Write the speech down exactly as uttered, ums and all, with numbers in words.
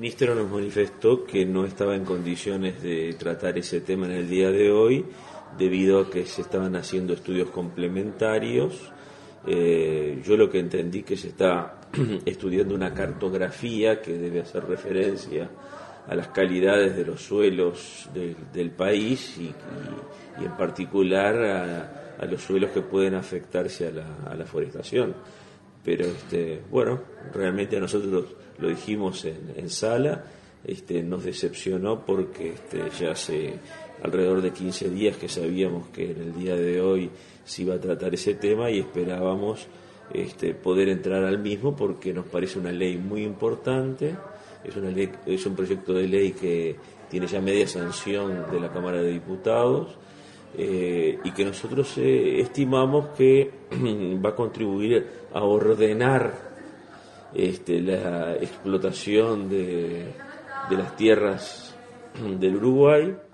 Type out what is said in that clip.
ministro nos manifestó que no estaba en condiciones de tratar ese tema en el día de hoy, debido a que se estaban haciendo estudios complementarios. Eh, yo lo que entendí que se está estudiando una cartografía que debe hacer referencia a las calidades de los suelos de, del país y, y, y en particular a, a los suelos que pueden afectarse a la, a la forestación. Pero este, bueno, realmente a nosotros lo dijimos en, en sala, este, nos decepcionó porque este, ya hace alrededor de quince días que sabíamos que en el día de hoy se iba a tratar ese tema y esperábamos este, poder entrar al mismo porque nos parece una ley muy importante, es, una ley, es un proyecto de ley que tiene ya media sanción de la Cámara de Diputados. Eh, y que nosotros eh, estimamos que va a contribuir a ordenar este, la explotación de, de las tierras del Uruguay